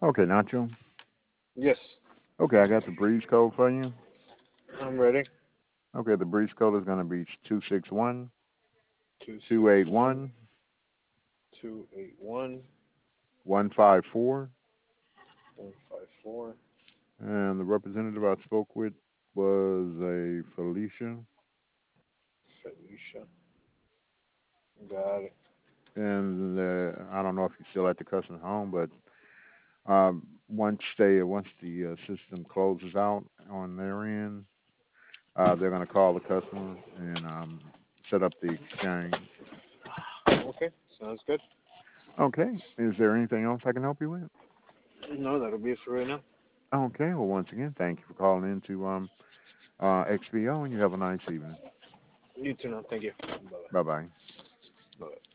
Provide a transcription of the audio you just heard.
Okay, Nacho. Yes, Okay, I got the breeze code for you. I'm ready. Okay, the breeze code is going to be 261 Two two six eight one one 281 154, 154. and the representative I spoke with was a Felicia. Felicia. Got it. And I don't know if you're still at the customer's home, but once the system closes out on their end, they're going to call the customer and set up the exchange. Okay, sounds good. Okay. Is there anything else I can help you with? No, that'll be it for right now. Okay. Well, once again, thank you for calling in to XBO, and you have a nice evening. You too now. Thank you. Bye bye. Bye bye. Bye.